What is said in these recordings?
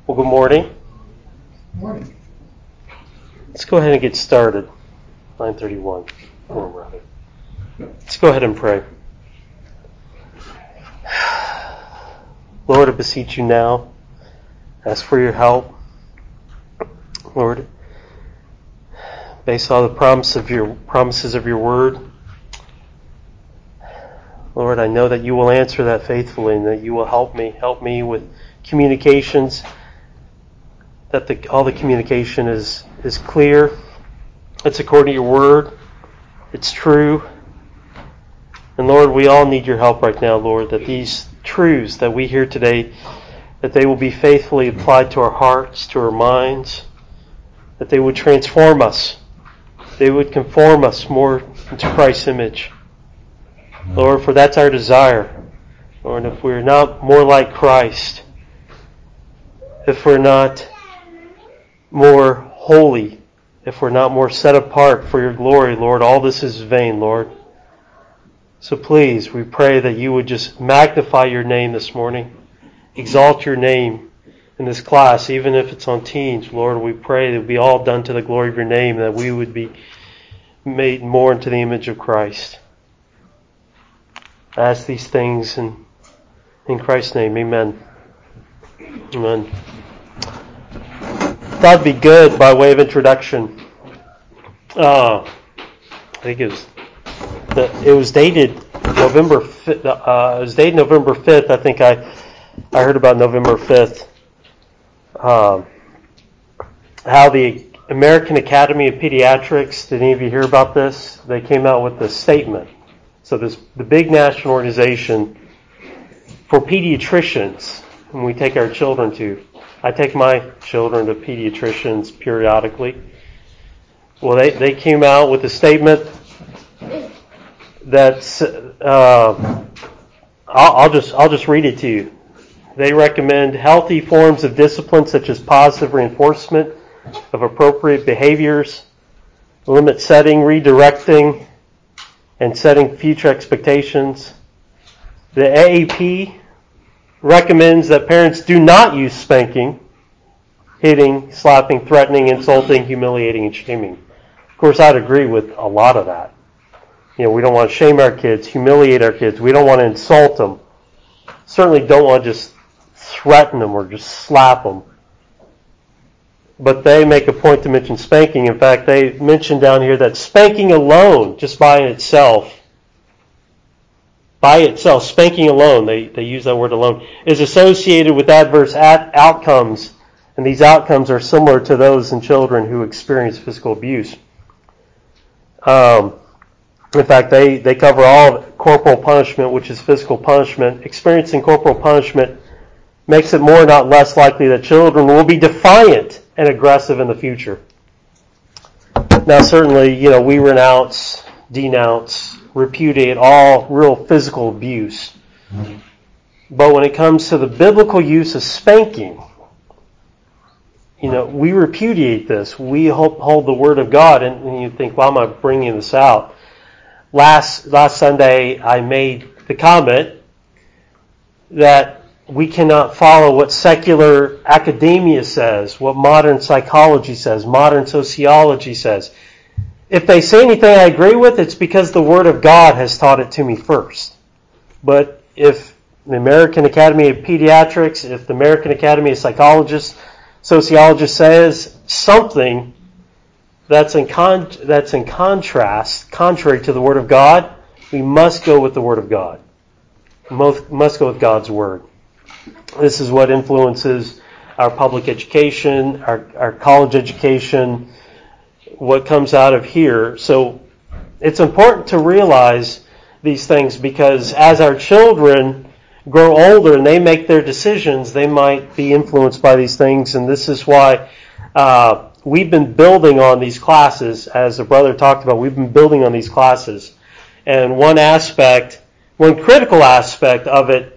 Well, good morning. Good morning. Let's go ahead and get started. 9:31. Let's go ahead and pray. Lord, I beseech you now. Ask for your help. Lord, based on the promises of your word, Lord, I know that you will answer that faithfully and that you will help me with communications, that all the communication is clear. It's according to your word. It's true. And Lord, we all need your help right now, Lord, that these truths that we hear today, that they will be faithfully applied to our hearts, to our minds, that they would transform us. They would conform us more into Christ's image. Lord, for that's our desire. Lord, if we're not more like Christ, if we're not more holy, if we're not more set apart for your glory, Lord, all this is vain, Lord. So please, we pray that you would just magnify your name this morning, exalt your name in this class, even if it's on teens. Lord, we pray that it would be all done to the glory of your name, that we would be made more into the image of Christ. I ask these things in Christ's name. Amen. Amen. Thought it'd be good by way of introduction. I think it was dated November 5th. It was dated November 5th. I think I heard about November 5th. How the American Academy of Pediatrics, did any of you hear about this? They came out with a statement. So the big national organization for pediatricians, when we take our children to. I take my children to pediatricians periodically. Well, they came out with a statement that's I'll just read it to you. They recommend healthy forms of discipline such as positive reinforcement of appropriate behaviors, limit setting, redirecting, and setting future expectations. The AAP recommends that parents do not use spanking, hitting, slapping, threatening, insulting, humiliating, and shaming. Of course, I'd agree with a lot of that. We don't want to shame our kids, humiliate our kids. We don't want to insult them. Certainly don't want to just threaten them or just slap them. But they make a point to mention spanking. In fact, they mention down here that spanking alone, just by itself, spanking alone, they use that word alone, is associated with adverse outcomes. And these outcomes are similar to those in children who experience physical abuse. In fact, they cover all of corporal punishment, which is physical punishment. Experiencing corporal punishment makes it more, not less, likely that children will be defiant and aggressive in the future. Now, certainly, we renounce, denounce, repudiate all real physical abuse. But when it comes to the biblical use of spanking, we repudiate this. We hold the Word of God, and you think, why am I bringing this out? Last Sunday, I made the comment that we cannot follow what secular academia says, what modern psychology says, modern sociology says. If they say anything I agree with, it's because the Word of God has taught it to me first. But if the American Academy of Pediatrics, if the American Academy of Sociologists says something that's in contrast, contrary to the Word of God, we must go with the Word of God. We must go with God's Word. This is what influences our public education, our college education, what comes out of here. So it's important to realize these things because as our children grow older and they make their decisions, they might be influenced by these things. And this is why we've been building on these classes. As the brother talked about, we've been building on these classes. And one critical aspect of it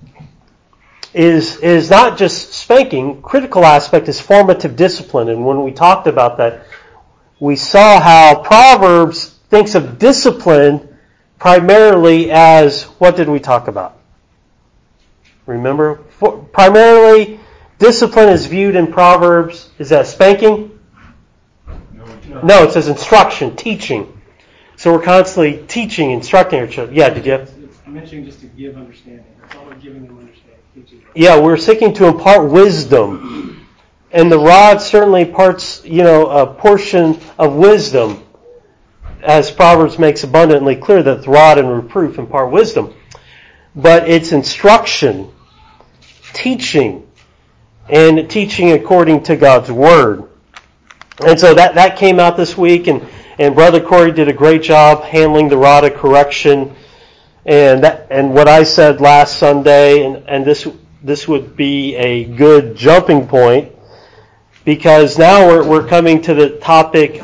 is not just spanking. Critical aspect is formative discipline. And when we talked about that, we saw how Proverbs thinks of discipline primarily as, what did we talk about? Remember? Primarily discipline is viewed in Proverbs, is that spanking? No, it says instruction, teaching. So we're constantly teaching, instructing our children. Yeah, did you have? It's mentioning just to give understanding. That's all we're giving them understanding, teaching. Yeah, we're seeking to impart wisdom. And the rod certainly imparts, a portion of wisdom, as Proverbs makes abundantly clear that the rod and reproof impart wisdom. But it's instruction, teaching, and teaching according to God's Word. And so that came out this week, and Brother Corey did a great job handling the rod of correction. And what I said last Sunday, and this would be a good jumping point, because now we're coming to the topic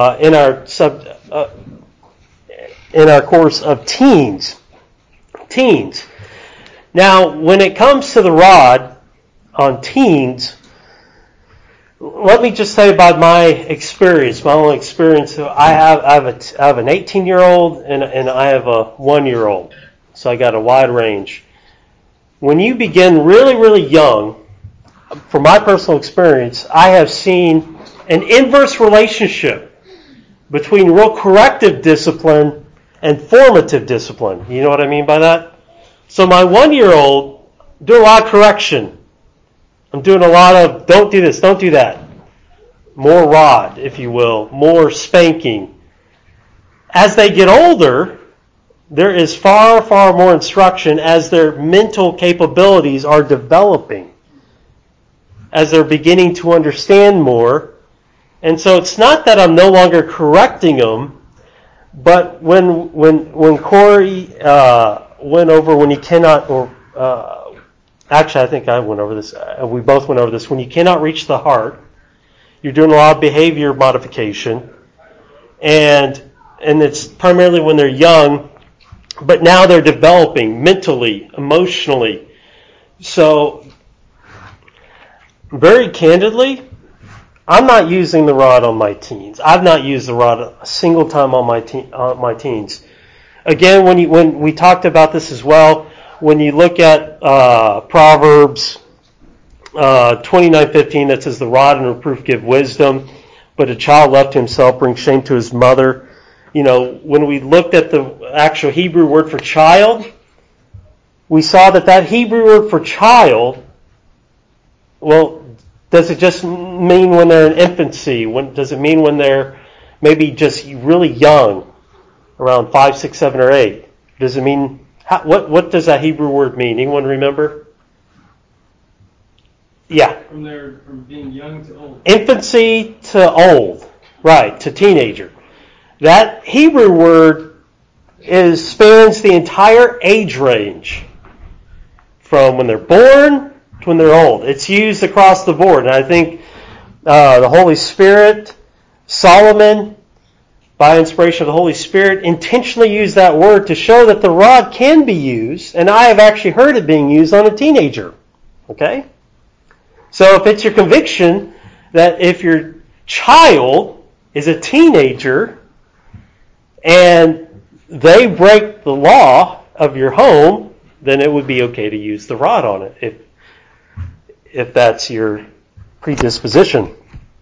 in our course of teens. Teens. Now, when it comes to the rod on teens, let me just say about my experience, my own experience. I have an 18-year-old and I have a 1-year-old, so I got a wide range. When you begin really, really young, from my personal experience, I have seen an inverse relationship between real corrective discipline and formative discipline. You know what I mean by that? So my 1-year-old, doing a lot of correction. I'm doing a lot of, don't do this, don't do that. More rod, if you will, more spanking. As they get older, there is far, far more instruction as their mental capabilities are developing, as they're beginning to understand more. And so it's not that I'm no longer correcting them, but when Corey went over when you cannot, or actually I think I went over this, we both went over this, when you cannot reach the heart, you're doing a lot of behavior modification, and it's primarily when they're young, but now they're developing mentally, emotionally. So, very candidly, I'm not using the rod on my teens. I've not used the rod a single time on my teens. Again, when we talked about this as well, when you look at Proverbs 29:15, that says, "The rod and reproof give wisdom, but a child left to himself brings shame to his mother." When we looked at the actual Hebrew word for child, we saw that Hebrew word for child, well, does it just mean when they're in infancy? Does it mean when they're maybe just really young, around 5, 6, 7, or 8? Does it mean, what does that Hebrew word mean? Anyone remember? Yeah. From being young to old. Infancy to old, right, to teenager. That Hebrew word spans the entire age range, from when they're born to when they're old. It's used across the board. And I think the Holy Spirit, Solomon, by inspiration of the Holy Spirit, intentionally used that word to show that the rod can be used, and I have actually heard it being used on a teenager. Okay? So if it's your conviction that if your child is a teenager and they break the law of your home, then it would be okay to use the rod on it if that's your predisposition.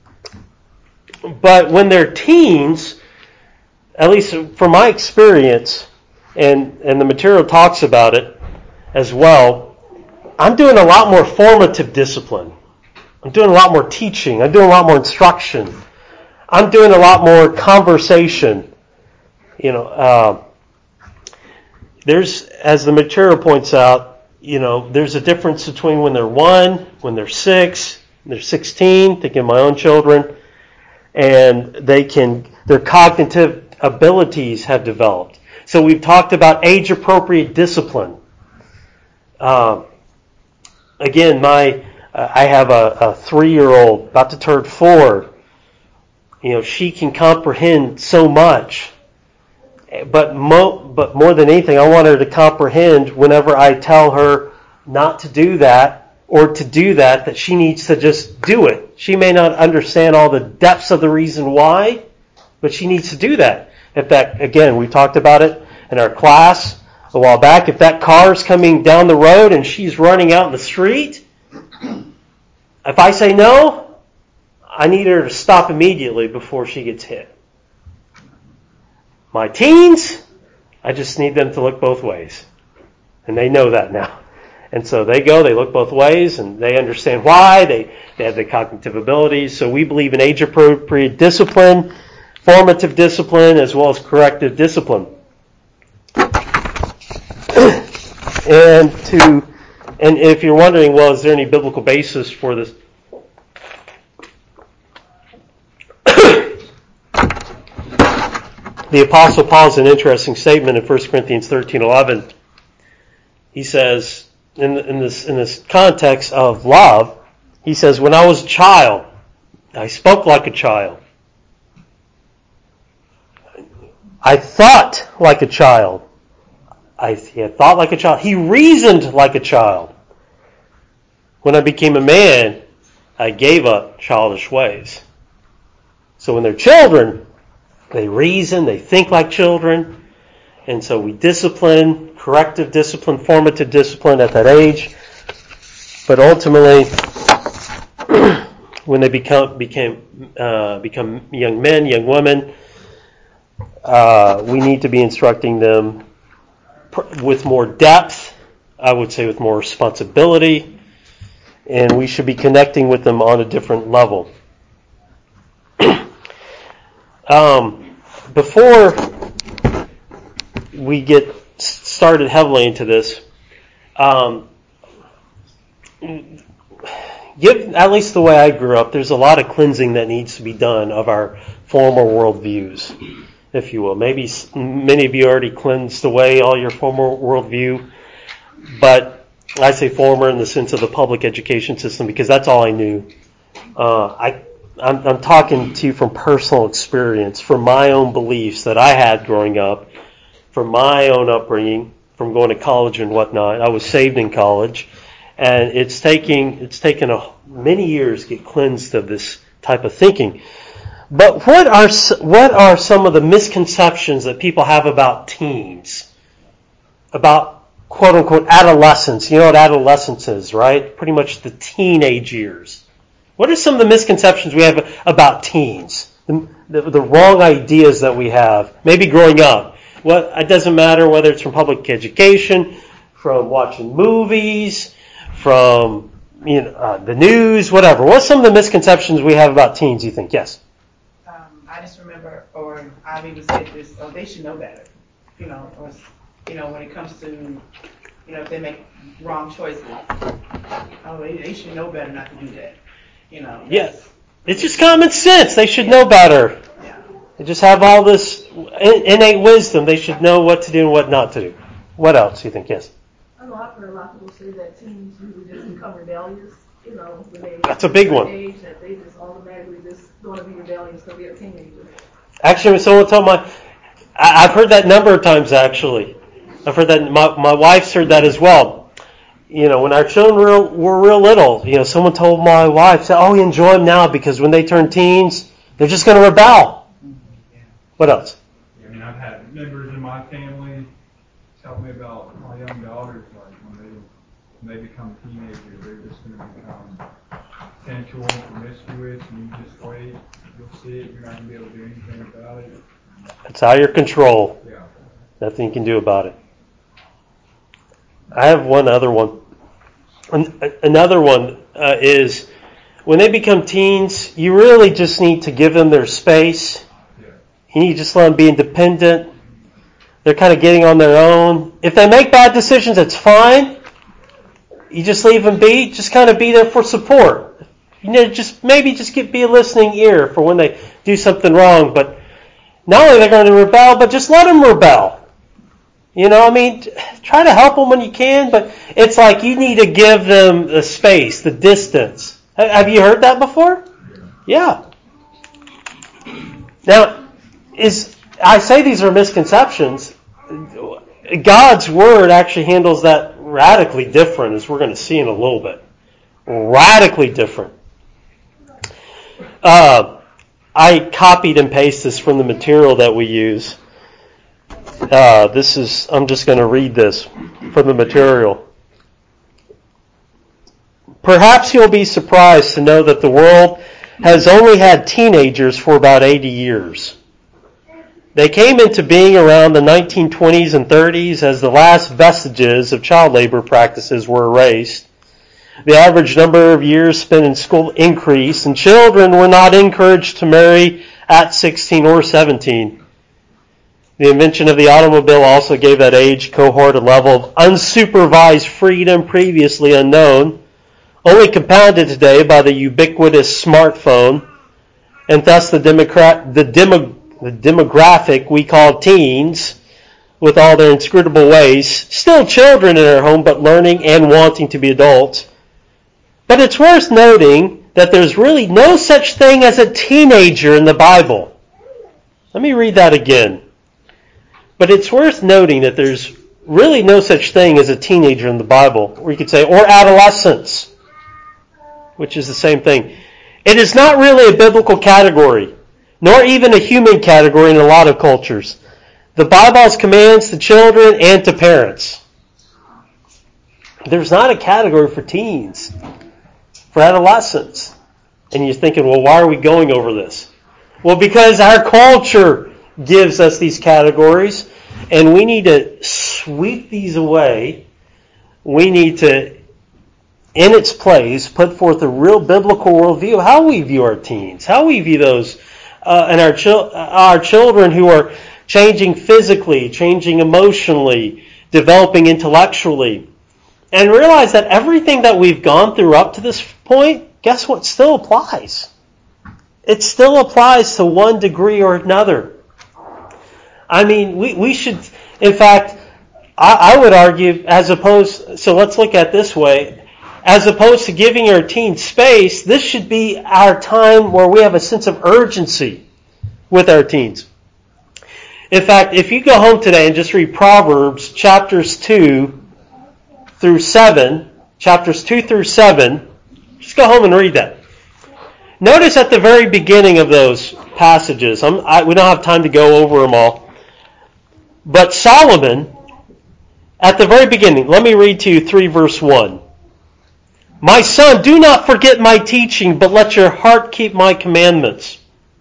But when they're teens, at least from my experience, and the material talks about it as well, I'm doing a lot more formative discipline. I'm doing a lot more teaching. I'm doing a lot more instruction. I'm doing a lot more conversation. There's, as the material points out, there's a difference between when they're 1, when they're 6, when they're 16, thinking of my own children, and their cognitive abilities have developed. So we've talked about age-appropriate discipline. Again, I have a 3-year-old about to turn 4. She can comprehend so much. But more than anything, I want her to comprehend whenever I tell her not to do that or to do that she needs to just do it. She may not understand all the depths of the reason why, but she needs to do that. If that, again, we talked about it in our class a while back, if that car is coming down the road and she's running out in the street, If I say no, I need her to stop immediately before she gets hit. My teens, I just need them to look both ways. And they know that now. And so they look both ways, and they understand why. They have the cognitive abilities. So we believe in age-appropriate discipline, formative discipline, as well as corrective discipline. And if you're wondering, well, is there any biblical basis for this? The Apostle Paul has an interesting statement in 1 Corinthians 13:11. He says, in this context of love, he says, when I was a child, I spoke like a child. I thought like a child. He had thought like a child. He reasoned like a child. When I became a man, I gave up childish ways. So when they're children, they reason, they think like children. And so we discipline, corrective discipline, formative discipline at that age. But ultimately, when they become young men, young women, we need to be instructing them with more depth, I would say with more responsibility, and we should be connecting with them on a different level. Before we get started heavily into this, at least the way I grew up, there's a lot of cleansing that needs to be done of our former worldviews, if you will. Maybe many of you already cleansed away all your former worldview, but I say former in the sense of the public education system because that's all I knew. I'm talking to you from personal experience, from my own beliefs that I had growing up, from my own upbringing, from going to college and whatnot. I was saved in college, and it's taken many years to get cleansed of this type of thinking. But what are some of the misconceptions that people have about teens, about quote unquote adolescence? You know what adolescence is, right? Pretty much the teenage years. What are some of the misconceptions we have about teens? The wrong ideas that we have, maybe growing up. It doesn't matter whether it's from public education, from watching movies, from the news, whatever. What's some of the misconceptions we have about teens, you think? Yes? I just remember, or I've even said this, they should know better. When it comes to, if they make wrong choices, they should know better not to do that. Yes. It's just common sense. They should know better. Yeah. They just have all this innate wisdom. They should know what to do and what not to do. What else do you think? Yes? I've heard a lot of people say that teens usually just become rebellious. When they That's a big one. Age, that they just automatically just going to be rebellious because they're a teenager. Actually, when someone told I've heard that a number of times. Actually, I've heard that. My wife's heard that as well. When our children were real little, someone told my wife, "Oh, you enjoy them now because when they turn teens, they're just going to rebel." Yeah. What else? I've had members in my family tell me about my young daughters, like when they become teenagers, they're just going to become sensual and promiscuous, and you just wait, you'll see it, you're not going to be able to do anything about it. It's out of your control. Yeah. Nothing you can do about it. I have one other one. Another one is when they become teens, you really just need to give them their space. Yeah. You need to just let them be independent. They're kind of getting on their own. If they make bad decisions, it's fine. You just leave them be. Just kind of be there for support. Be a listening ear for when they do something wrong. But not only they're going to rebel, but just let them rebel. Try to help them when you can, but it's like you need to give them the space, the distance. Have you heard that before? Yeah. Now, I say these are misconceptions. God's Word actually handles that radically different, as we're going to see in a little bit. Radically different. I copied and pasted this from the material that we use. I'm just going to read this from the material. Perhaps you'll be surprised to know that the world has only had teenagers for about 80 years. They came into being around the 1920s and 30s as the last vestiges of child labor practices were erased. The average number of years spent in school increased, and children were not encouraged to marry at 16 or 17. The invention of the automobile also gave that age cohort a level of unsupervised freedom previously unknown, only compounded today by the ubiquitous smartphone, and thus the demographic we call teens, with all their inscrutable ways, still children in our home, but learning and wanting to be adults. But it's worth noting that there's really no such thing as a teenager in the Bible. Let me read that again. But it's worth noting that there's really no such thing as a teenager in the Bible, or you could say, or adolescence, which is the same thing. It is not really a biblical category, nor even a human category in a lot of cultures. The Bible has commands to children and to parents. There's not a category for teens, for adolescents. And you're thinking, well, why are we going over this? Well, because our culture gives us these categories, and we need to sweep these away. We need to, in its place, put forth a real biblical worldview, how we view our teens, how we view those and our children who are changing physically, changing emotionally, developing intellectually. And realize that everything that we've gone through up to this point, guess what, still applies. It still applies to one degree or another. I mean, we should, in fact, I would argue, so let's look at it this way, as opposed to giving our teens space, this should be our time where we have a sense of urgency with our teens. In fact, if you go home today and just read Proverbs chapters 2 through 7, just go home and read that. Notice at the very beginning of those passages, we don't have time to go over them all, but Solomon, at the very beginning, let me read to you 3 verse 1. My son, do not forget my teaching, but let your heart keep my commandments.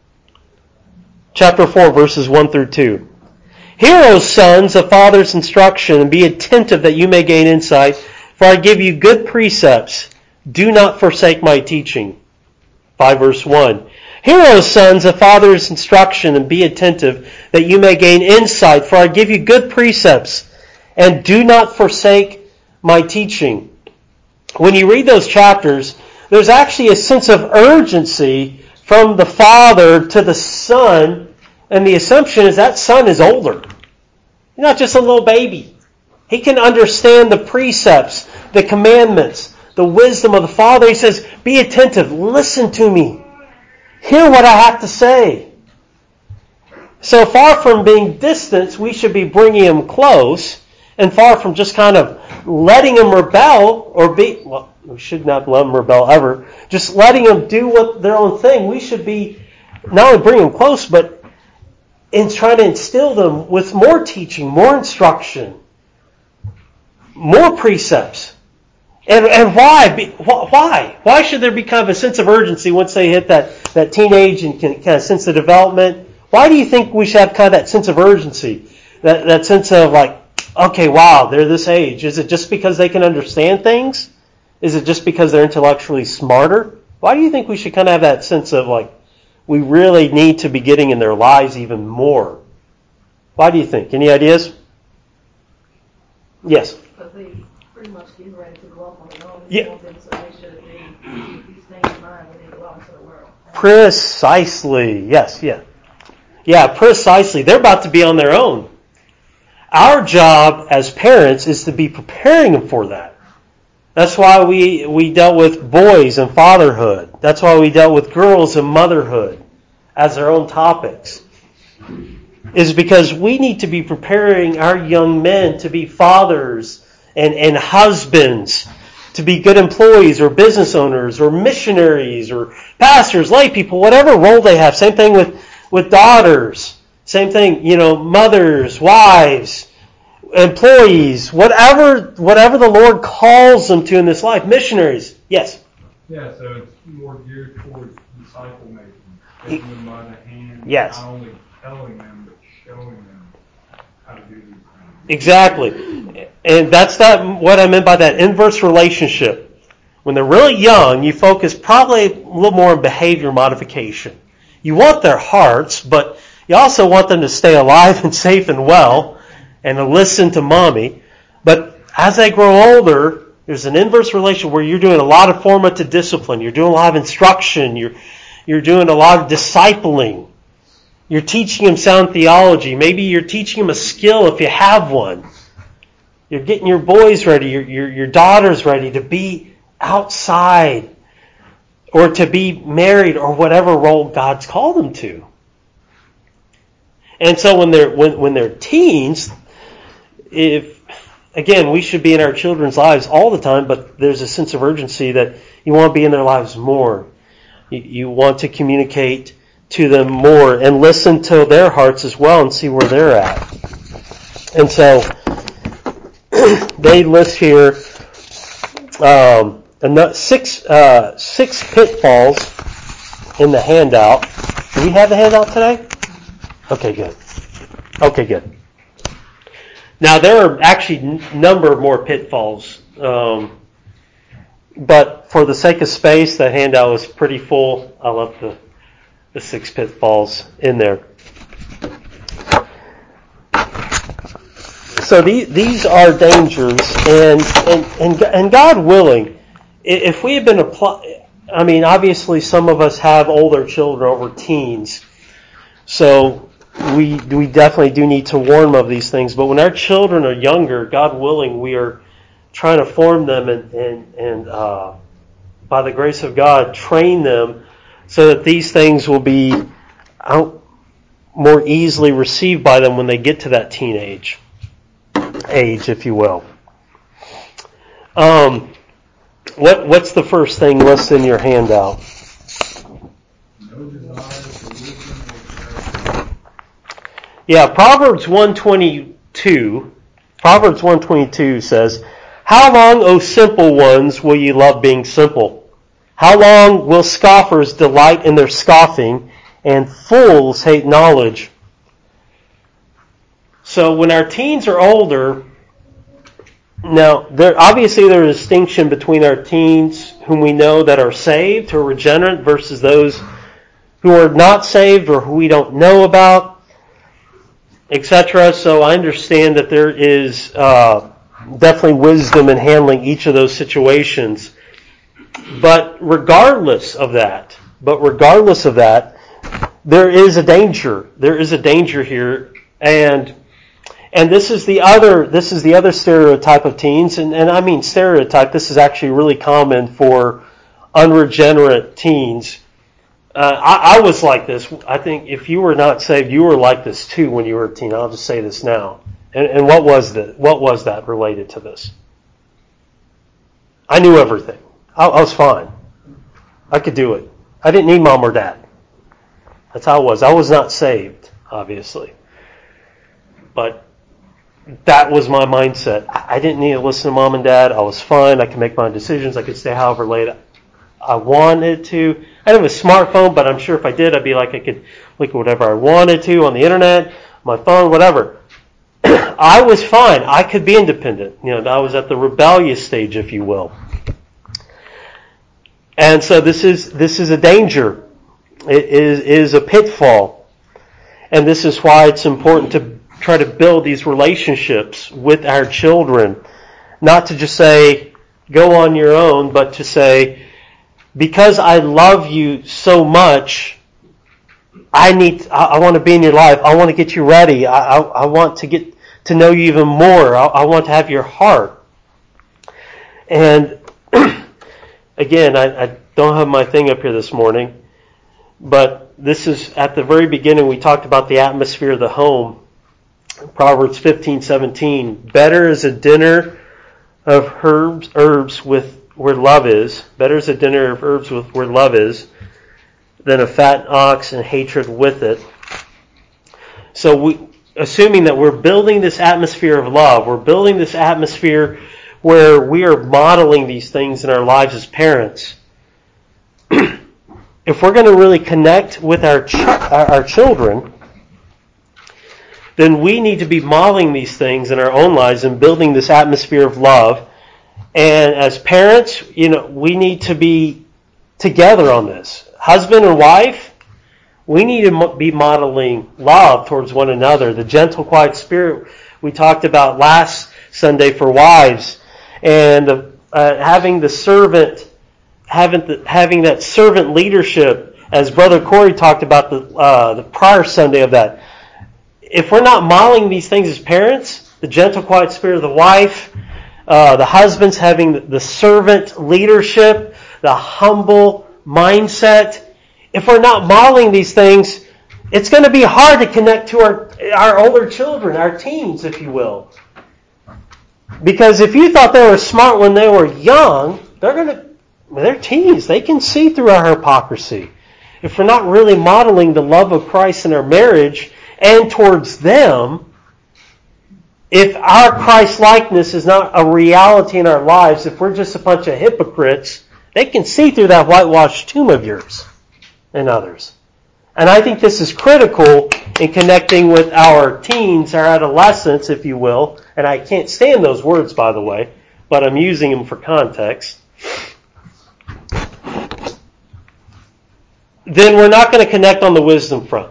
Chapter 4, verses 1 through 2. Hear, O sons, a father's instruction, and be attentive that you may gain insight, for I give you good precepts. Do not forsake my teaching. 5 verse 1. Hear, O sons, a father's instruction, and be attentive that you may gain insight, for I give you good precepts, and do not forsake my teaching. When you read those chapters, there's actually a sense of urgency from the father to the son, and the assumption is that son is older. He's not just a little baby. He can understand the precepts, the commandments, the wisdom of the father. He says, be attentive, listen to me, hear what I have to say. So far from being distant, we should be bringing him close, and far from just kind of letting him rebel, we should not let them rebel ever, just letting them do their own thing. We should be not only bring them close, but in trying to instill them with more teaching, more instruction, more precepts. And why? Why? Why should there be kind of a sense of urgency once they hit that teenage and can kind of sense the development? Why do you think we should have kind of that sense of urgency? That sense of like, okay, wow, they're this age. Is it just because they can understand things? Is it just because they're intellectually smarter? Why do you think we should kind of have that sense of like, we really need to be getting in their lives even more? Why do you think? Any ideas? Yes? Because they pretty much getting ready to go up on their own. Yeah. So they should keep these things in mind when they go out into the world. Precisely. Yes, yeah. Yeah, precisely. They're about to be on their own. Our job as parents is to be preparing them for that. That's why we dealt with boys and fatherhood. That's why we dealt with girls and motherhood as their own topics. Is because we need to be preparing our young men to be fathers and husbands, to be good employees or business owners or missionaries or pastors, lay people, whatever role they have. Same thing with daughters. Same thing, mothers, wives, employees, whatever the Lord calls them to in this life, missionaries. Yes. Yeah, so it's more geared towards disciple making, taking them by the hand, Yes. not only telling them, but showing them how to do these things. Exactly. And that's what I meant by that inverse relationship. When they're really young, you focus probably a little more on behavior modification. You want their hearts, but you also want them to stay alive and safe and well and to listen to mommy. But as they grow older, there's an inverse relation where you're doing a lot of formative discipline. You're doing a lot of instruction. You're doing a lot of discipling. You're teaching them sound theology. Maybe you're teaching them a skill if you have one. You're getting your boys ready, your daughters ready to be outside or to be married or whatever role God's called them to. And so when they're teens, again, we should be in our children's lives all the time, but there's a sense of urgency that you want to be in their lives more. You want to communicate to them more and listen to their hearts as well and see where they're at. And so they list here six pitfalls in the handout. Do we have the handout today? Okay, good. Now, there are actually a number of more pitfalls, but for the sake of space, the handout was pretty full. I left the six pitfalls in there. So these are dangers, and God willing, if we had been obviously some of us have older children over teens, so we definitely do need to warn them of these things. But when our children are younger, God willing, we are trying to form them and by the grace of God, train them so that these things will be more easily received by them when they get to that teenage age, if you will. What's the first thing listed in your handout? No desire for wisdom or character. Yeah, Proverbs 122 says, "How long, O simple ones, will ye love being simple? How long will scoffers delight in their scoffing, and fools hate knowledge?" So when our teens are older, now obviously there's a distinction between our teens whom we know that are saved, who are regenerate, versus those who are not saved or who we don't know about, etc. So I understand that there is definitely wisdom in handling each of those situations. But regardless of that, there is a danger. There is a danger here, and this is the other stereotype of teens, and I mean stereotype. This is actually really common for unregenerate teens. I was like this. I think if you were not saved, you were like this too when you were a teen. I'll just say this now. And what was that related to this? I knew everything. I was fine. I could do it. I didn't need mom or dad. That's how I was. I was not saved, obviously. But that was my mindset. I didn't need to listen to mom and dad. I was fine. I could make my decisions. I could stay however late I wanted to. I didn't have a smartphone, but I'm sure if I did, I'd be like I could look at whatever I wanted to on the internet, my phone, whatever. I was fine. I could be independent. I was at the rebellious stage, if you will. And so this is a danger. It is a pitfall. And this is why it's important to try to build these relationships with our children. Not to just say, go on your own, but to say, because I love you so much, I want to be in your life. I want to get you ready. I want to get to know you even more. I want to have your heart. And again, I don't have my thing up here this morning, but this is at the very beginning. We talked about the atmosphere of the home. Proverbs 15:17. Better is a dinner of herbs with where love is. Better is a dinner of herbs with where love is than a fat ox and hatred with it. So assuming that we're building this atmosphere of love, we're building this atmosphere where we are modeling these things in our lives as parents. If we're going to really connect with our children, then we need to be modeling these things in our own lives and building this atmosphere of love. And as parents, we need to be together on this. Husband and wife, we need to be modeling love towards one another. The gentle, quiet spirit we talked about last Sunday for wives, and having the servant, having that servant leadership, as Brother Corey talked about the prior Sunday of that. If we're not modeling these things as parents, the gentle, quiet spirit of the wife, the husbands having the servant leadership, the humble mindset, if we're not modeling these things, it's going to be hard to connect to our older children, our teens, if you will. Because if you thought they were smart when they were young, they're teens. They can see through our hypocrisy. If we're not really modeling the love of Christ in our marriage and towards them, if our Christ-likeness is not a reality in our lives, if we're just a bunch of hypocrites, they can see through that whitewashed tomb of yours and others. And I think this is critical in connecting with our teens, our adolescents, if you will. And I can't stand those words, by the way, but I'm using them for context. Then we're not going to connect on the wisdom front.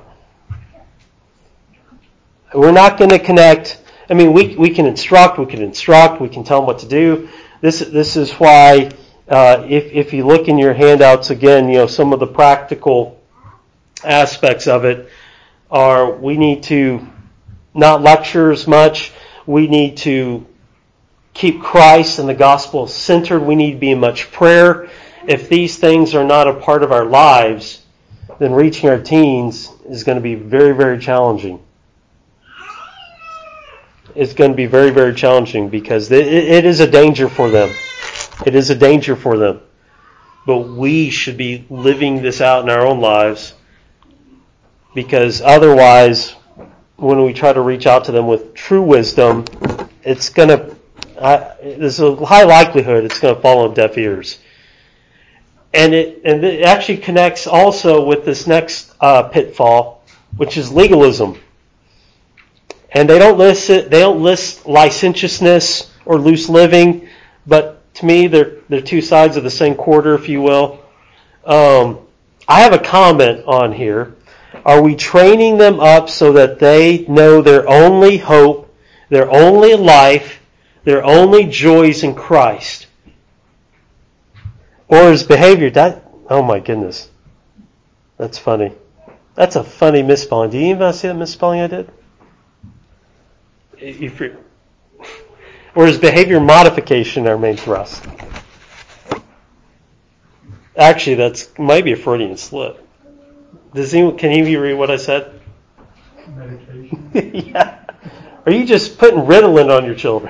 We're not going to connect. I mean, we can instruct, we can tell them what to do. This is why, if you look in your handouts again, some of the practical aspects of it are we need to not lecture as much. We need to keep Christ and the gospel centered. We need to be in much prayer. If these things are not a part of our lives, then reaching our teens is going to be very, very challenging. It's going to be very, very challenging because it is a danger for them. It is a danger for them. But we should be living this out in our own lives, because otherwise, when we try to reach out to them with true wisdom, there's a high likelihood it's going to fall on deaf ears. And it actually connects also with this next pitfall, which is legalism. And they don't list licentiousness or loose living, but to me they're two sides of the same quarter, if you will. I have a comment on here. Are we training them up so that they know their only hope, their only life, their only joys in Christ? Or is behavior oh my goodness. That's funny. That's a funny misspelling. Do you even see that misspelling I did? Or is behavior modification our main thrust? Actually, that's might be a Freudian slip. Can any of you read what I said? Medication. Yeah. Are you just putting Ritalin on your children?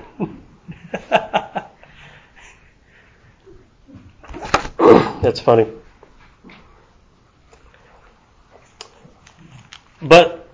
That's funny. But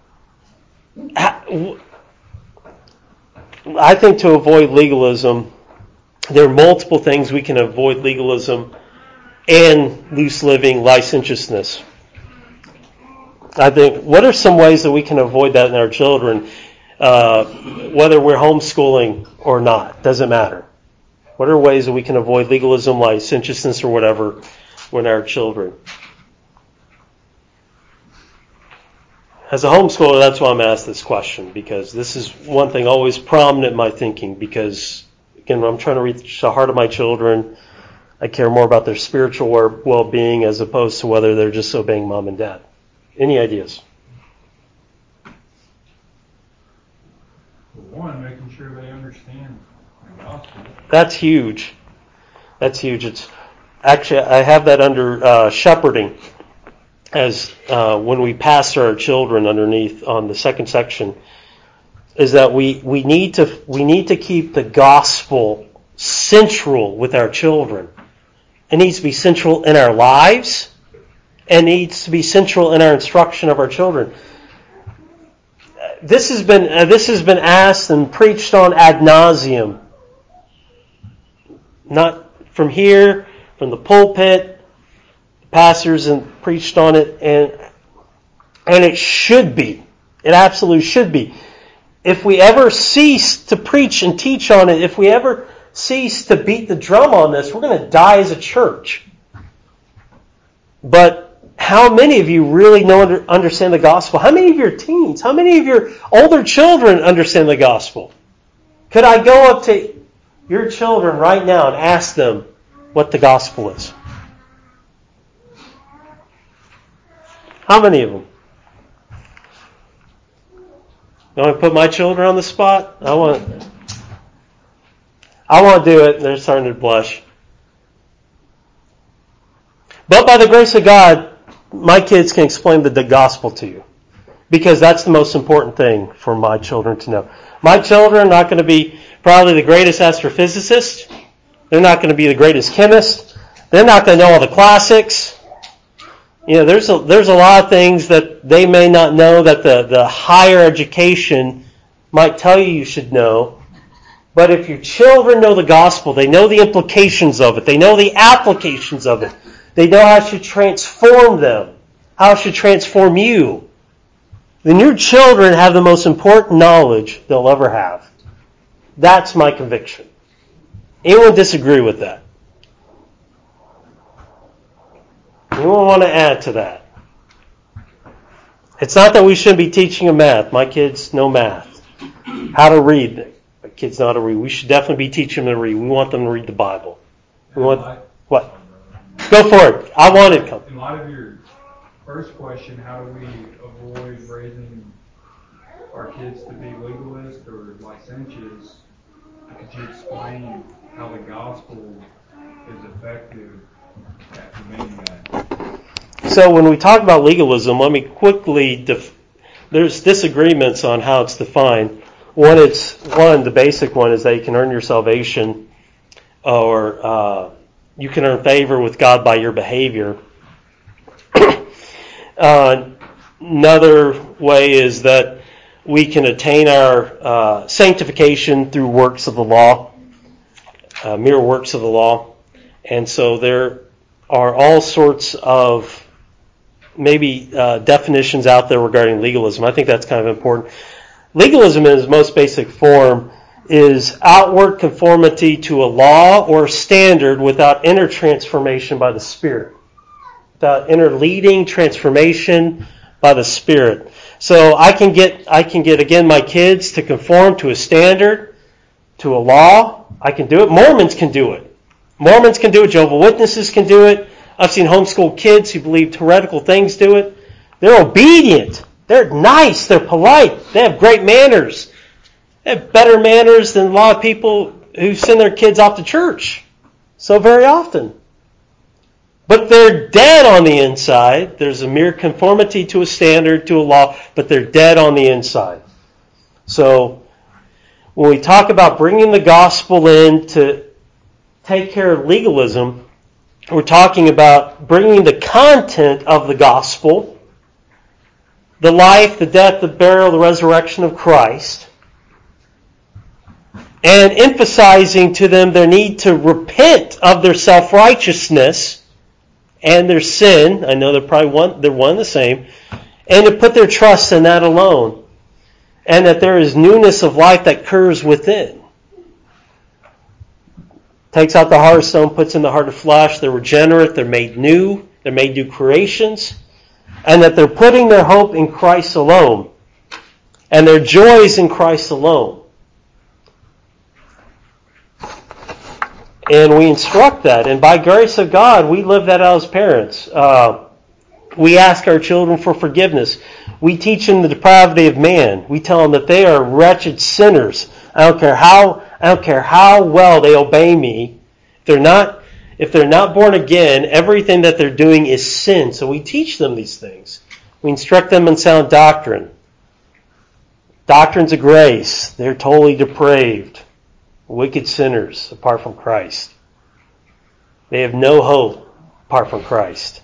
I think to avoid legalism, there are multiple things we can avoid legalism and loose living, licentiousness. I think, what are some ways that we can avoid that in our children, whether we're homeschooling or not? Doesn't matter. What are ways that we can avoid legalism, licentiousness, or whatever with our children? As a homeschooler, that's why I'm asked this question, because this is one thing always prominent in my thinking, because, again, when I'm trying to reach the heart of my children, I care more about their spiritual well-being as opposed to whether they're just obeying mom and dad. Any ideas? One, making sure they understand the gospel. That's huge. That's huge. It's actually, I have that under shepherding, as when we pastor our children underneath on the second section, is that we need to keep the gospel central with our children. It needs to be central in our lives, and needs to be central in our instruction of our children. This has been asked and preached on ad nauseum not from here, from the pulpit. Pastors and preached on it, and it should be. It absolutely should be. If we ever cease to preach and teach on it, if we ever cease to beat the drum on this, we're going to die as a church. But how many of you really understand the gospel? How many of your teens, how many of your older children understand the gospel? Could I go up to your children right now and ask them what the gospel is? How many of them? You want to put my children on the spot? I want to do it. They're starting to blush. But by the grace of God, my kids can explain the gospel to you. Because that's the most important thing for my children to know. My children are not going to be probably the greatest astrophysicists. They're not going to be the greatest chemist. They're not going to know all the classics. You know, there's a lot of things that they may not know that the higher education might tell you should know. But if your children know the gospel, they know the implications of it, they know the applications of it, they know how it should transform them, how it should transform you, then your children have the most important knowledge they'll ever have. That's my conviction. Anyone disagree with that? Anyone want to add to that? It's not that we shouldn't be teaching them math. My kids know math. How to read. My kids know how to read. We should definitely be teaching them to read. We want them to read the Bible. We want what? Go for it. I want it. In light of your first question, how do we avoid raising our kids to be legalists or licentious? Could you explain how the gospel is effective at preventing that? So when we talk about legalism, let me quickly there's disagreements on how it's defined. The basic one is that you can earn your salvation, or you can earn favor with God by your behavior. Another way is that we can attain our sanctification through works of the law, mere works of the law. And so there are all sorts of maybe definitions out there regarding legalism. I think that's kind of important. Legalism in its most basic form is outward conformity to a law or standard without inner transformation by the Spirit. Without inner leading transformation by the Spirit. So I can get again my kids to conform to a standard, to a law. I can do it. Mormons can do it. Mormons can do it. Jehovah's Witnesses can do it. I've seen homeschool kids who believe heretical things do it. They're obedient. They're nice. They're polite. They have great manners. They have better manners than a lot of people who send their kids off to church so very often. But they're dead on the inside. There's a mere conformity to a standard, to a law, but they're dead on the inside. So when we talk about bringing the gospel in to take care of legalism, we're talking about bringing the content of the gospel, the life, the death, the burial, the resurrection of Christ, and emphasizing to them their need to repent of their self-righteousness and their sin. I know they're one and the same. And to put their trust in that alone. And that there is newness of life that occurs within. Takes out the heart of stone, puts in the heart of flesh. They're regenerate. They're made new. They're made new creations. And that they're putting their hope in Christ alone. And their joy is in Christ alone. And we instruct that. And by grace of God, we live that out as parents. We ask our children for forgiveness. We teach them the depravity of man. We tell them that they are wretched sinners. I don't care how well they obey me. If they're not born again, everything that they're doing is sin. So we teach them these things. We instruct them in sound doctrine. Doctrines of grace. They're totally depraved. Wicked sinners apart from Christ. They have no hope apart from Christ.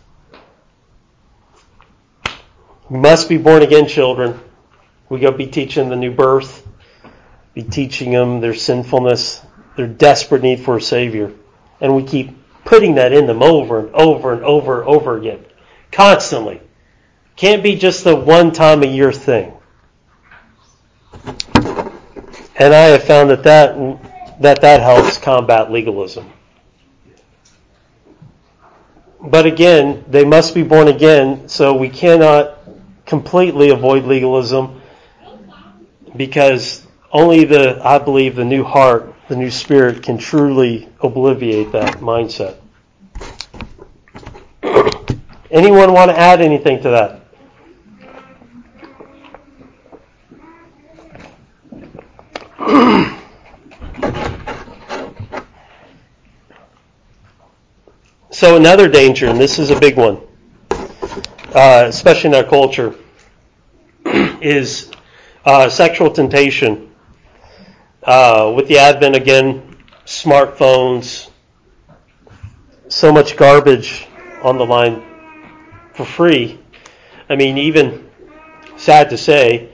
You must be born again, children. We go be teaching them the new birth, be teaching them their sinfulness, their desperate need for a Savior. And we keep putting that in them over and over and over and over again. Constantly. Can't be just a one time a year thing. And I have found that helps combat legalism. But again, they must be born again, so we cannot completely avoid legalism, because only I believe the new heart, the new spirit, can truly obliviate that mindset. Anyone want to add anything to that? So another danger, and this is a big one, especially in our culture, is sexual temptation. With the advent, again, smartphones, so much garbage on the line for free. I mean, even sad to say,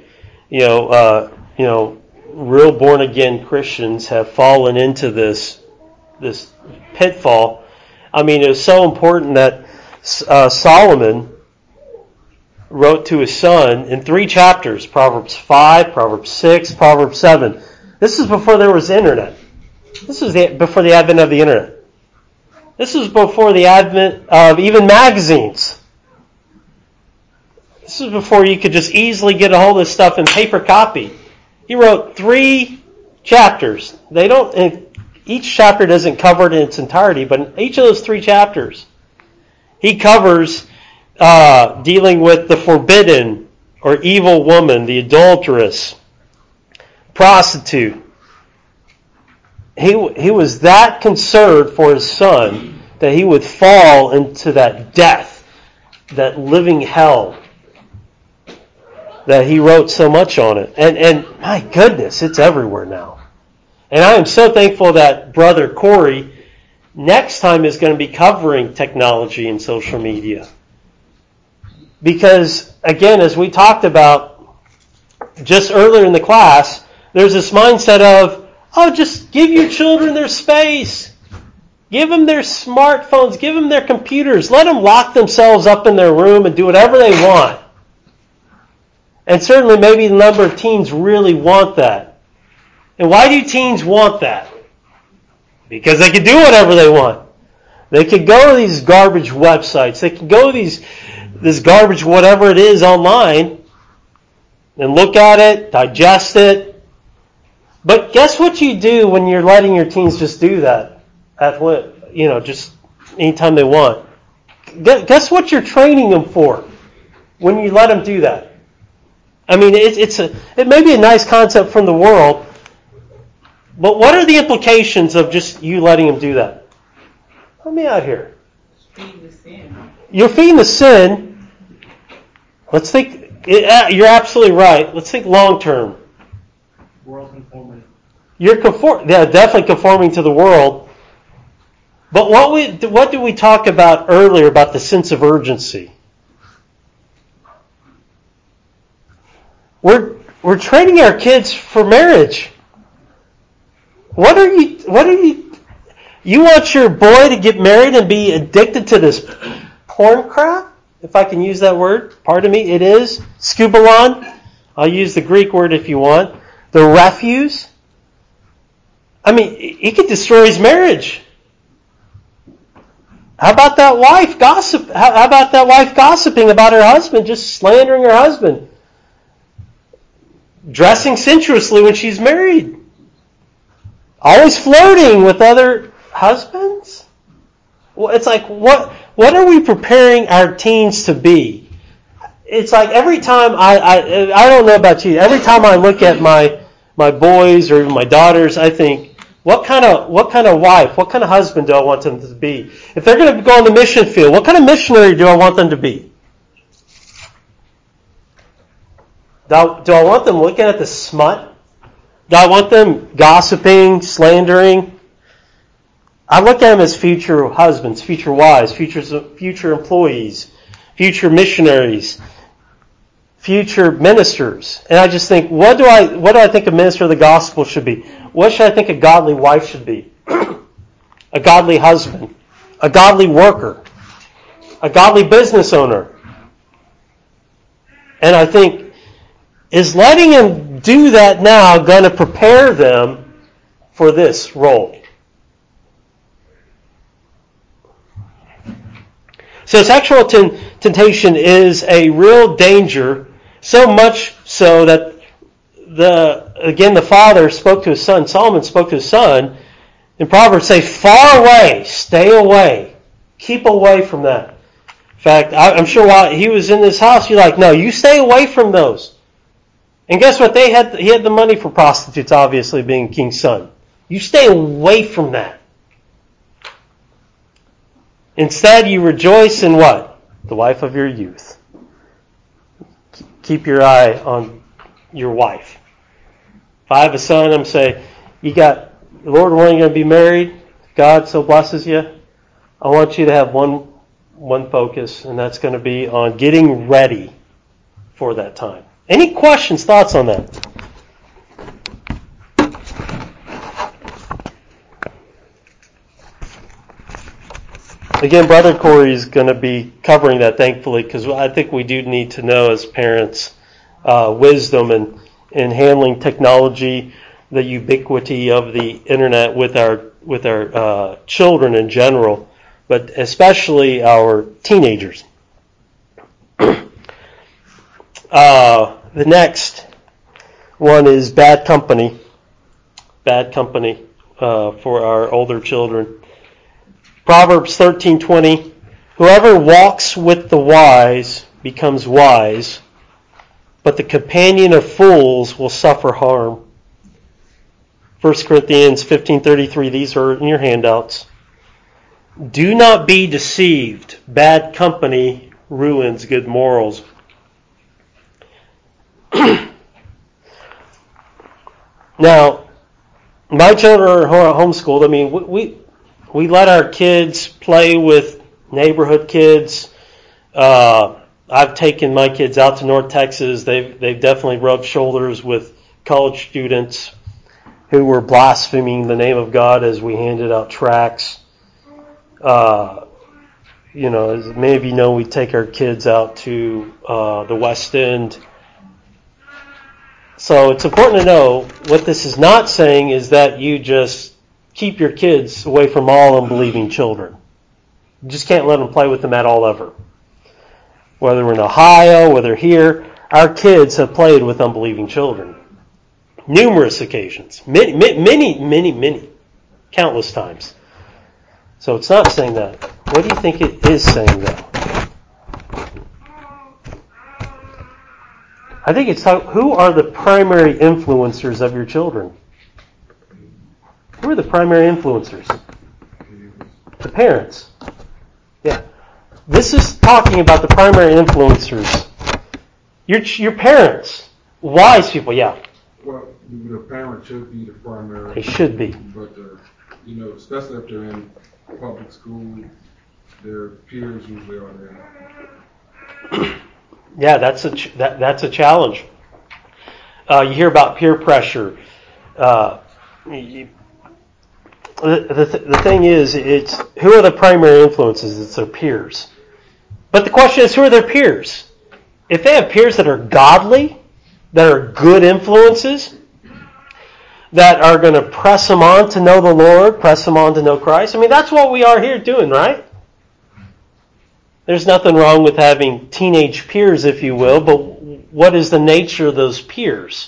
real born again Christians have fallen into this pitfall. I mean, it was so important that Solomon wrote to his son in 3 chapters, Proverbs 5, Proverbs 6, Proverbs 7. This is before there was internet. This is before the advent of the internet. This is before the advent of even magazines. This is before you could just easily get a hold of this stuff in paper copy. He wrote 3 chapters. Each chapter doesn't cover it in its entirety, but in each of those 3 chapters, he covers dealing with the forbidden or evil woman, the adulteress, prostitute. He was that concerned for his son that he would fall into that death, that living hell, that he wrote so much on it. And my goodness, it's everywhere now. And I am so thankful that Brother Corey next time is going to be covering technology and social media. Because, again, as we talked about just earlier in the class, there's this mindset of, just give your children their space. Give them their smartphones. Give them their computers. Let them lock themselves up in their room and do whatever they want. And certainly maybe a number of teens really want that. And why do teens want that? Because they can do whatever they want. They can go to these garbage websites. They can go to this garbage, whatever it is, online and look at it, digest it. But guess what you do when you're letting your teens just do that just anytime they want? Guess what you're training them for when you let them do that? I mean, it may be a nice concept from the world, but what are the implications of just you letting them do that? Help me out here. Feeding the sin. You're feeding the sin. Let's think. You're absolutely right. Let's think long term. World conformity. You're definitely conforming to the world. But what did we talk about earlier about the sense of urgency? We're training our kids for marriage. What are you want your boy to get married and be addicted to this porn crap? If I can use that word. Pardon me, it is. Skubalon. I'll use the Greek word if you want. The refuse. I mean, it could destroy his marriage. How about that wife How about that wife gossiping about her husband, just slandering her husband? Dressing sensuously when she's married. Always flirting with other husbands? Well, it's like, what are we preparing our teens to be? It's like every time I don't know about you, every time I look at my boys or even my daughters, I think, what kind of wife, what kind of husband do I want them to be? If they're going to go on the mission field, what kind of missionary do I want them to be? Do I want them looking at the smut? Do I want them gossiping, slandering? I look at them as future husbands, future wives, future employees, future missionaries, future ministers. And I just think, what do I think a minister of the gospel should be? What should I think a godly wife should be? a godly husband, a godly worker, a godly business owner. And I think, is letting him do that now going to prepare them for this role? So sexual temptation is a real danger, so much so that the father spoke to his son, Solomon spoke to his son, in Proverbs say, far away, stay away, keep away from that. In fact, I'm sure while he was in this house, you're like, no, you stay away from those. And guess what? He had the money for prostitutes, obviously, being king's son. You stay away from that. Instead, you rejoice in what? The wife of your youth. Keep your eye on your wife. If I have a son, I'm saying, the Lord, when are you going to be married? God so blesses you. I want you to have one focus, and that's going to be on getting ready for that time. Any questions, thoughts on that? Again, Brother Corey is going to be covering that, thankfully, because I think we do need to know as parents wisdom in handling technology, the ubiquity of the internet with our children in general, but especially our teenagers. The next one is bad company. Bad company for our older children. Proverbs 13:20, whoever walks with the wise becomes wise, but the companion of fools will suffer harm. 1 Corinthians 15:33, these are in your handouts. Do not be deceived. Bad company ruins good morals. Now, my children are homeschooled. I mean, we let our kids play with neighborhood kids. I've taken my kids out to North Texas. They've definitely rubbed shoulders with college students who were blaspheming the name of God as we handed out tracts. As many of you know, we take our kids out to the West End. So it's important to know what this is not saying is that you just keep your kids away from all unbelieving children. You just can't let them play with them at all ever. Whether we're in Ohio, whether here, our kids have played with unbelieving children. Numerous occasions. Many, countless times. So it's not saying that. What do you think it is saying though? I think it's who are the primary influencers of your children? Who are the primary influencers? The parents. Yeah. This is talking about the primary influencers. Your parents. Wise people, yeah. Well, the parents should be the primary. They should be. But, especially if they're in public school, their peers usually are there. Yeah, that's a challenge. You hear about peer pressure. The thing is, it's who are the primary influences? It's their peers. But the question is, who are their peers? If they have peers that are godly, that are good influences, that are going to press them on to know the Lord, press them on to know Christ. I mean, that's what we are here doing, right? There's nothing wrong with having teenage peers, if you will, but what is the nature of those peers?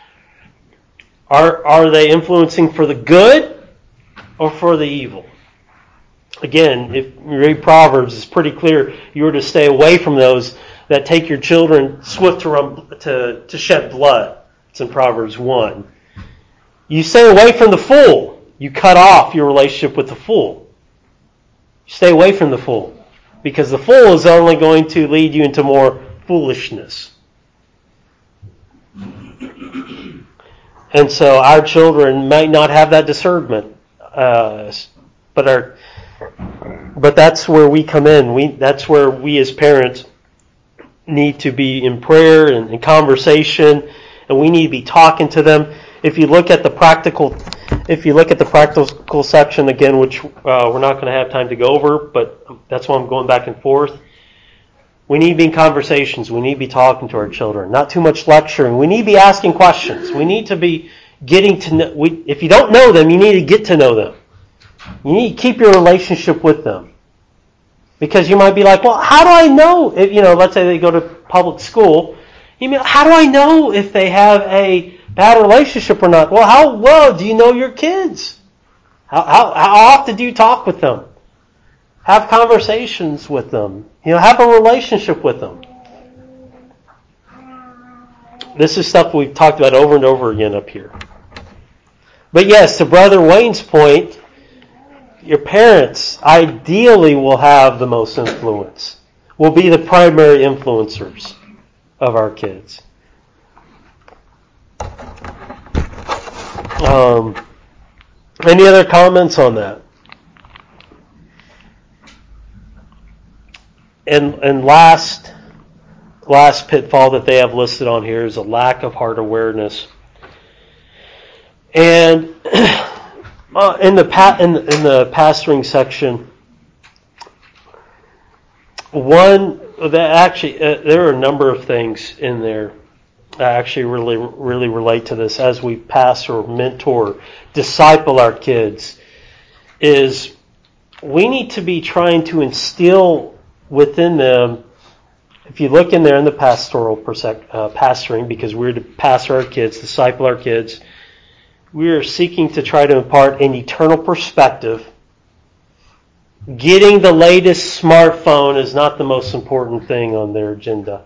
Are they influencing for the good or for the evil? Again, if you read Proverbs, it's pretty clear you are to stay away from those that take your children swift to shed blood. It's in Proverbs 1. You stay away from the fool. You cut off your relationship with the fool. You stay away from the fool. Because the fool is only going to lead you into more foolishness. And so our children might not have that discernment. But that's where we come in. That's where we as parents need to be in prayer and in conversation. And we need to be talking to them. If you look at the practical if you look at the practical section again, which we're not going to have time to go over, but that's why I'm going back and forth. We need to be in conversations. We need to be talking to our children. Not too much lecturing. We need to be asking questions. We need to be getting to know. If you don't know them, you need to get to know them. You need to keep your relationship with them. Because you might be like, well, how do I know? If, let's say they go to public school. How do I know if they have a bad relationship or not? Well, how well do you know your kids? How often do you talk with them? Have conversations with them. Have a relationship with them. This is stuff we've talked about over and over again up here. But yes, to Brother Wayne's point, your parents ideally will have the most influence, will be the primary influencers of our kids. Any other comments on that? And last pitfall that they have listed on here is a lack of heart awareness. And in the pastoring section, there are a number of things in there that actually really relate to this as we pastor, mentor, disciple our kids. Is we need to be trying to instill within them. If you look in there in the pastoral pastoring, because we're to pastor our kids, disciple our kids, we are seeking to try to impart an eternal perspective. Getting the latest smartphone is not the most important thing on their agenda.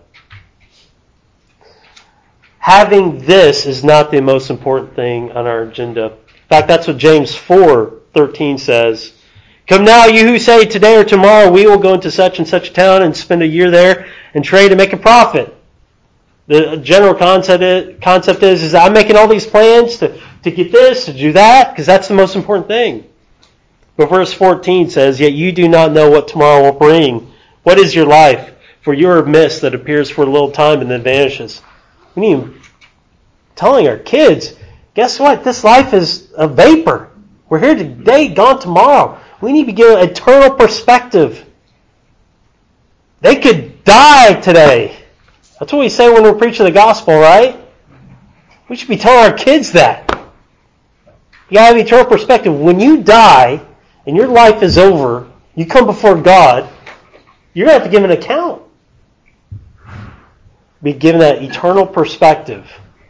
Having this is not the most important thing on our agenda. In fact, that's what James 4:13 says. Come now, you who say today or tomorrow we will go into such and such a town and spend a year there and trade and make a profit. The general concept is I'm making all these plans to get this, to do that, because that's the most important thing. But verse 14 says, yet you do not know what tomorrow will bring. What is your life? For you are a mist that appears for a little time and then vanishes. We need telling our kids, guess what? This life is a vapor. We're here today, gone tomorrow. We need to give an eternal perspective. They could die today. That's what we say when we're preaching the gospel, right? We should be telling our kids that. You gotta have eternal perspective. When you die and your life is over, you come before God, you're going to have to give an account. Be given that eternal perspective.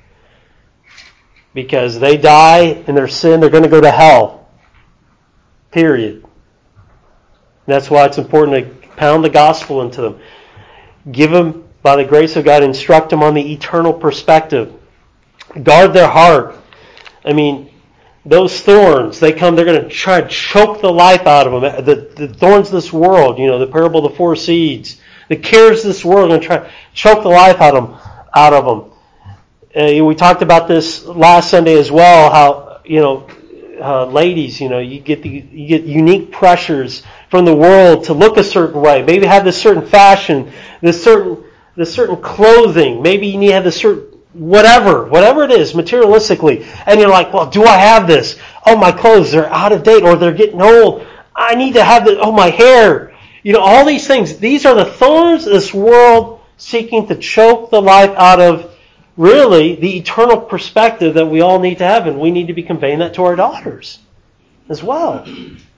Because they die in their sin, they're going to go to hell. Period. And that's why it's important to pound the gospel into them. Give them, by the grace of God, instruct them on the eternal perspective. Guard their heart. I mean, those thorns, they're going to try to choke the life out of them. The thorns of this world, the parable of the 4 seeds. The cares of this world are going to try to choke the life out of them. We talked about this last Sunday as well, how, ladies, you get unique pressures from the world to look a certain way. Maybe have this certain fashion, this certain clothing. Maybe you need to have this certain whatever it is, materialistically. And you're like, well, do I have this? Oh, my clothes, they're out of date or they're getting old. I need to have my hair. All these things. These are the thorns of this world seeking to choke the life out of really the eternal perspective that we all need to have, and we need to be conveying that to our daughters as well.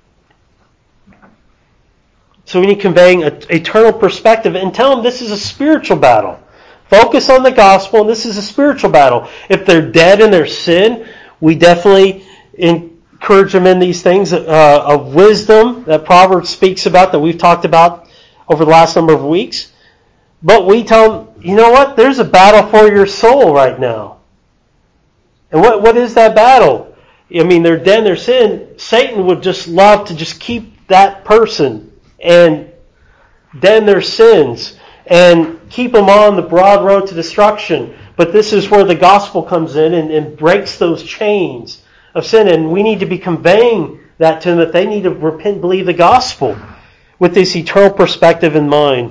So we need conveying an eternal perspective and tell them this is a spiritual battle. Focus on the gospel, and this is a spiritual battle. If they're dead in their sin, we definitely encourage them in these things of wisdom that Proverbs speaks about, that we've talked about over the last number of weeks. But we tell them, you know what? There's a battle for your soul right now. And what is that battle? I mean, they're dead in their sin. Satan would just love to just keep that person and dead in their sins and keep them on the broad road to destruction. But this is where the gospel comes in and breaks those chains of sin. And we need to be conveying that to them, that they need to repent and believe the gospel with this eternal perspective in mind.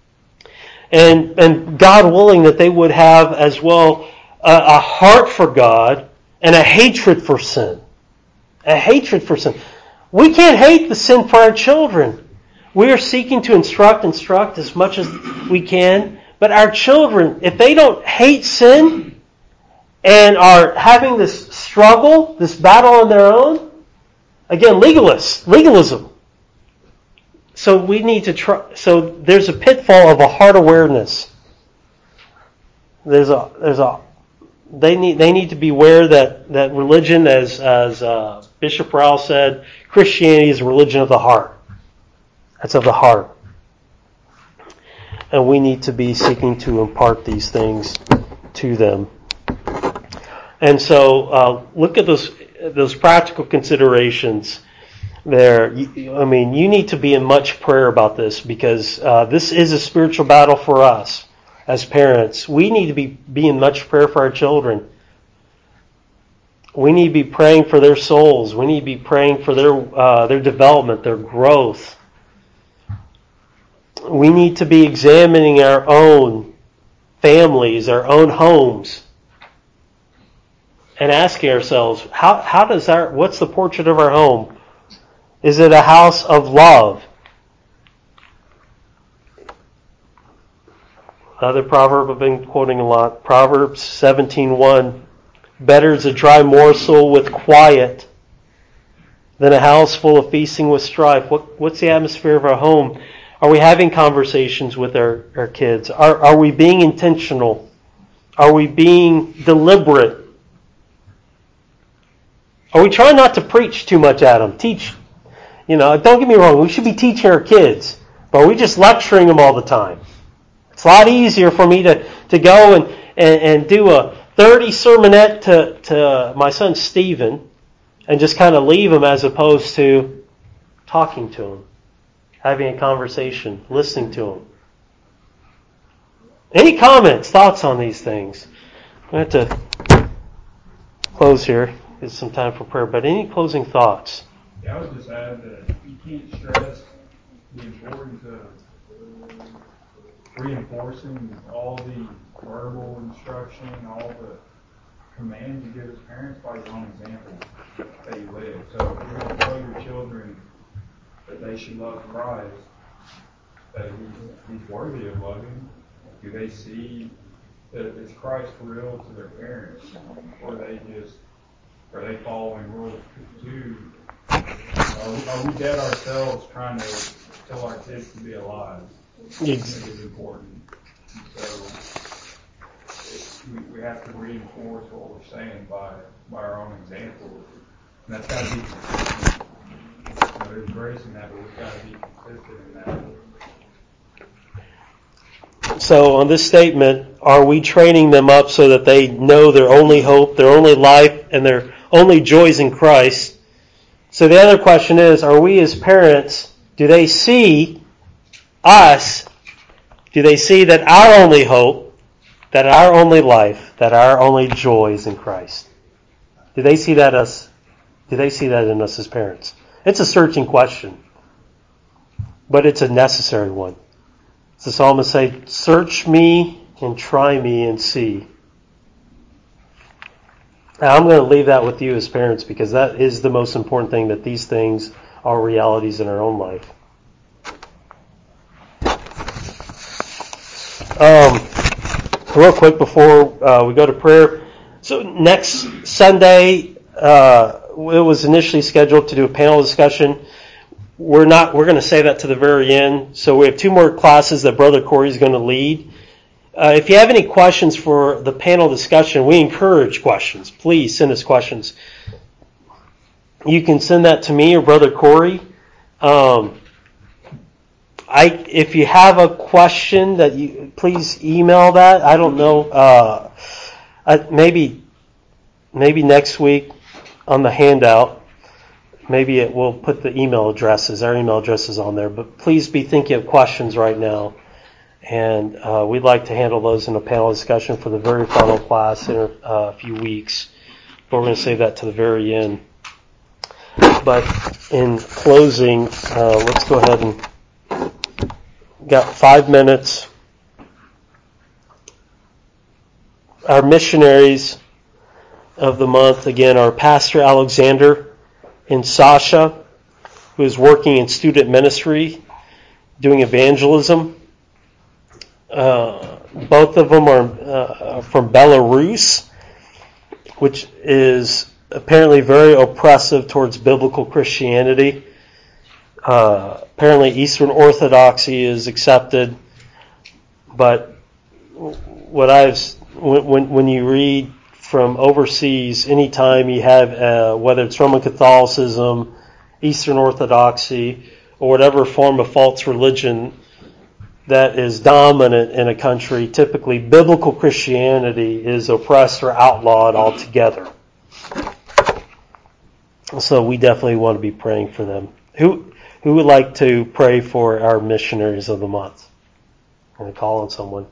And God willing that they would have as well a heart for God and a hatred for sin. a hatred for sin. We can't hate the sin for our children. We are seeking to instruct as much as we can. But our children, if they don't hate sin and are having this struggle, this battle on their own, again, legalism. So we need to try. So there's a pitfall of a heart awareness. They need to be aware that religion, as Bishop Rowell said, Christianity is a religion of the heart. That's of the heart. And we need to be seeking to impart these things to them. And so look at those practical considerations there. You need to be in much prayer about this, because this is a spiritual battle for us as parents. We need to be in much prayer for our children. We need to be praying for their souls. We need to be praying for their development, their growth. We need to be examining our own families, our own homes, and asking ourselves, what's the portrait of our home? Is it a house of love? Another proverb I've been quoting a lot, Proverbs 17:1. Better is a dry morsel with quiet than a house full of feasting with strife. What's the atmosphere of our home? Are we having conversations with our kids? Are we being intentional? Are we being deliberate? Are we trying not to preach too much at them? Teach. Don't get me wrong, we should be teaching our kids, but are we just lecturing them all the time? It's a lot easier for me to go and do a 30 sermonette to my son Stephen and just kind of leave him, as opposed to talking to him, having a conversation, listening to him. Any comments, thoughts on these things? I have to close here. It's some time for prayer, but any closing thoughts? Yeah, I would just add that you can't stress the importance of reinforcing all the verbal instruction, all the commands you give as parents by your own example that you live. So if you're going to tell your children that they should love Christ, that he's worthy of loving, do they see that it's Christ for real to their parents? Or are they following Rule 2? Are we dead ourselves trying to tell our kids to be alive? I think it's important. And so we have to reinforce what we're saying by our own example. And that's got to be consistent. There's grace in that, but we've got to be consistent in that. So on this statement, are we training them up so that they know their only hope, their only life, and their only joys in Christ? So the other question is, are we as parents, do they see us, do they see that our only hope, that our only life, that our only joy is in Christ? Do they see that in us as parents? It's a searching question, but it's a necessary one. As the psalmist say, search me and try me and see. Now, I'm going to leave that with you as parents, because that is the most important thing, that these things are realities in our own life. Real quick before we go to prayer. So next Sunday, it was initially scheduled to do a panel discussion. We're going to save that to the very end. So we have 2 more classes that Brother Corey is going to lead. If you have any questions for the panel discussion, we encourage questions. Please send us questions. You can send that to me or Brother Corey. If you have a question, please email that. I don't know. Maybe next week on the handout, maybe we'll put the email addresses. Our email addresses on there. But please be thinking of questions right now. And we'd like to handle those in a panel discussion for the very final class in a few weeks. But we're going to save that to the very end. But in closing, let's go ahead and got 5 minutes. Our missionaries of the month, again, are Pastor Alexander in Sasha, who is working in student ministry, doing evangelism. Both of them are from Belarus, which is apparently very oppressive towards biblical Christianity. Apparently Eastern Orthodoxy is accepted, but when you read from overseas, anytime you have, whether it's Roman Catholicism, Eastern Orthodoxy, or whatever form of false religion that is dominant in a country, typically biblical Christianity is oppressed or outlawed altogether. So we definitely want to be praying for them. Who would like to pray for our missionaries of the month? I'm going to call on someone.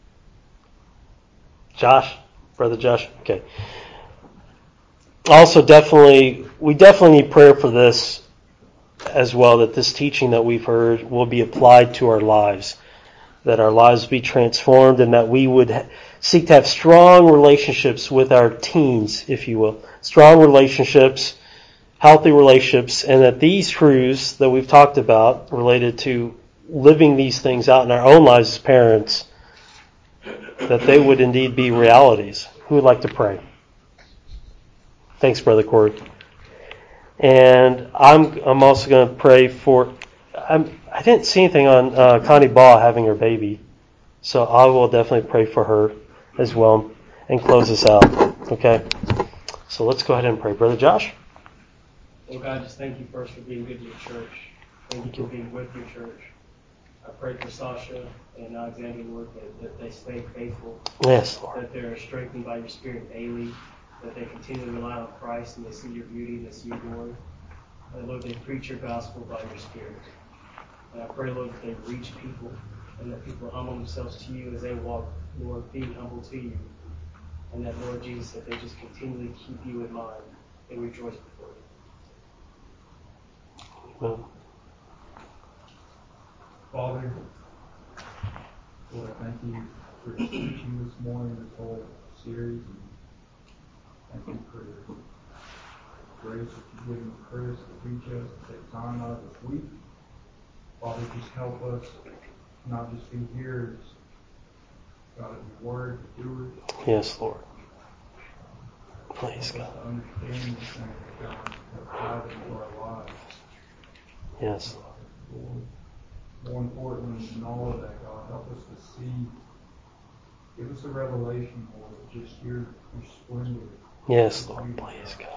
Josh? Brother Josh? Okay. Also, we definitely need prayer for this as well, that this teaching that we've heard will be applied to our lives, that our lives be transformed, and that we would seek to have strong relationships with our teens, if you will. Strong relationships, healthy relationships, and that these truths that we've talked about related to living these things out in our own lives as parents, that they would indeed be realities. Who would like to pray? Thanks, Brother Corey. And I'm also going to pray for... I didn't see anything on Connie Ball having her baby, so I will definitely pray for her as well and close us out. Okay? So let's go ahead and pray. Brother Josh? Well, God, just thank you first for being good to your church. Thank you for being with your church. I pray for Sasha and Alexander, Lord, that they stay faithful. Yes, Lord. That they're strengthened by your Spirit daily. That they continue to rely on Christ and they see your beauty and they see your glory. And Lord, they preach your gospel by your Spirit. And I pray, Lord, that they reach people and that people humble themselves to you as they walk, Lord, being humble to you. And that, Lord Jesus, that they just continually keep you in mind and rejoice before you. Amen. Father, Lord, I thank you for this teaching this morning, this whole series. And thank you for the grace that you've given Chris to teach us, to take time out of this week. Father, just help us not just be hearers, God, of your word, but doers. Yes, Lord. Please, God. God. To understand these things, God, and apply them to our lives. Yes, Lord. More importantly than all of that, God, help us to see. Give us a revelation, Lord, of just your splendor. yes, Lord. Please, God.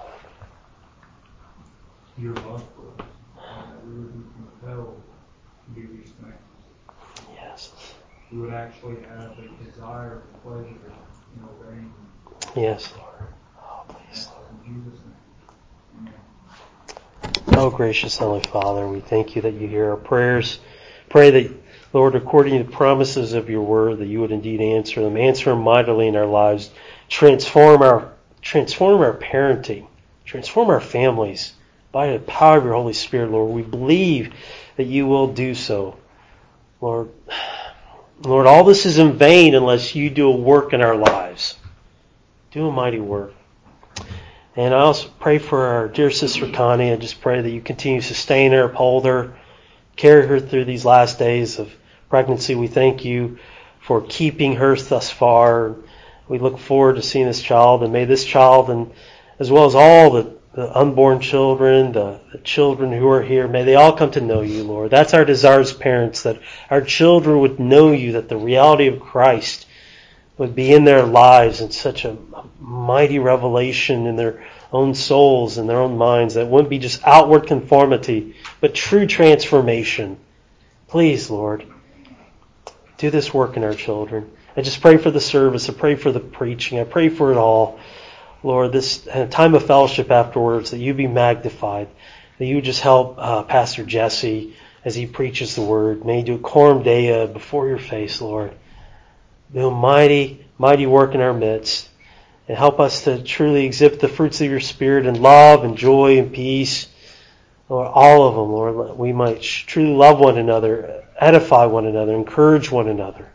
Your love for us, and that we would be compelled to do these things. Yes. We would actually have a desire and pleasure in obeying you. Yes, Lord. Oh, please, Lord. In Jesus' name. Amen. Oh, gracious Heavenly Father, we thank you that you hear our prayers. Pray that, Lord, according to the promises of your word, that you would indeed answer them mightily in our lives, transform our parenting, transform our families by the power of your Holy Spirit, Lord. We believe that you will do so, Lord. Lord, all this is in vain unless you do a work in our lives. Do a mighty work. And I also pray for our dear sister Connie. I just pray that you continue to sustain her, uphold her, carry her through these last days of pregnancy. We thank you for keeping her thus far. We look forward to seeing this child, and may this child, and as well as all the unborn children, the children who are here, may they all come to know you, Lord. That's our desire as parents, that our children would know you, that the reality of Christ would be in their lives in such a mighty revelation in their own souls and their own minds, that it wouldn't be just outward conformity, but true transformation. Please, Lord, do this work in our children. I just pray for the service. I pray for the preaching. I pray for it all. Lord, this time of fellowship afterwards, that you be magnified, that you just help Pastor Jesse as he preaches the word. May he do a coram deo before your face, Lord. Do a mighty, mighty work in our midst, and help us to truly exhibit the fruits of your Spirit in love and joy and peace. Lord, all of them, Lord, that we might truly love one another, edify one another, encourage one another.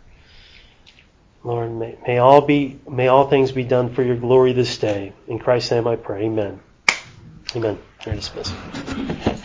Lord, may all things be done for your glory this day. In Christ's name I pray. Amen. Amen. You're dismissed.